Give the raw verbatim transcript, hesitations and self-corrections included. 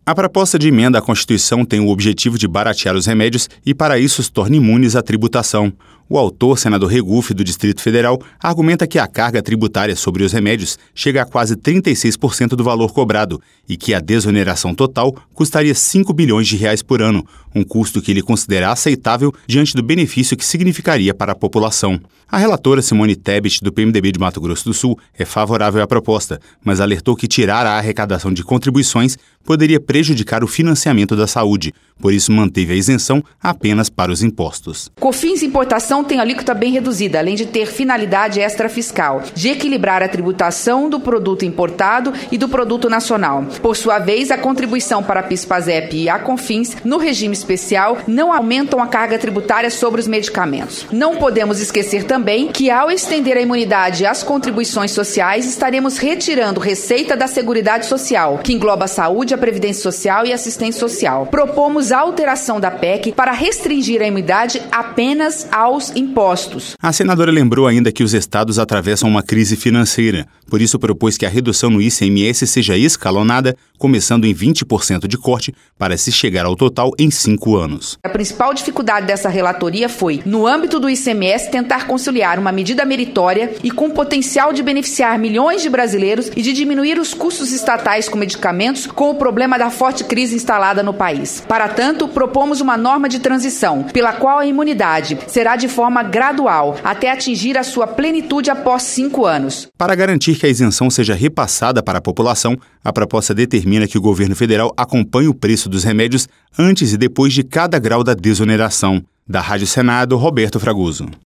A proposta de emenda à Constituição tem o objetivo de baratear os remédios e, para isso, os torna imunes à tributação. O autor, senador Regufe, do Distrito Federal, argumenta que a carga tributária sobre os remédios chega a quase trinta e seis por cento do valor cobrado e que a desoneração total custaria cinco bilhões de reais por ano, um custo que ele considera aceitável diante do benefício que significaria para a população. A relatora Simone Tebet, do P M D B de Mato Grosso do Sul, é favorável à proposta, mas alertou que tirar a arrecadação de contribuições poderia prejudicar o financiamento da saúde. Por isso, manteve a isenção apenas para os impostos. COFINS importação tem alíquota bem reduzida, além de ter finalidade extrafiscal, de equilibrar a tributação do produto importado e do produto nacional. Por sua vez, a contribuição para a PIS/PASEP e a COFINS, no regime especial, não aumentam a carga tributária sobre os medicamentos. Não podemos esquecer também que, ao estender a imunidade às contribuições sociais, estaremos retirando receita da Seguridade Social, que engloba a saúde, a Previdência Social e a assistência social. Propomos a alteração da P E C para restringir a imunidade apenas aos impostos. A senadora lembrou ainda que os estados atravessam uma crise financeira. Por isso, propôs que a redução no I C M S seja escalonada, começando em vinte por cento de corte, para se chegar ao total em cinco anos. A principal dificuldade dessa relatoria foi, no âmbito do I C M S, tentar conciliar uma medida meritória e com potencial de beneficiar milhões de brasileiros e de diminuir os custos estatais com medicamentos com o problema da forte crise instalada no país. Para tanto, propomos uma norma de transição, pela qual a imunidade será de forma gradual, até atingir a sua plenitude após cinco anos. Para garantir que a isenção seja repassada para a população, a proposta determina que o governo federal acompanhe o preço dos remédios antes e depois de cada grau da desoneração. Da Rádio Senado, Roberto Fraguso.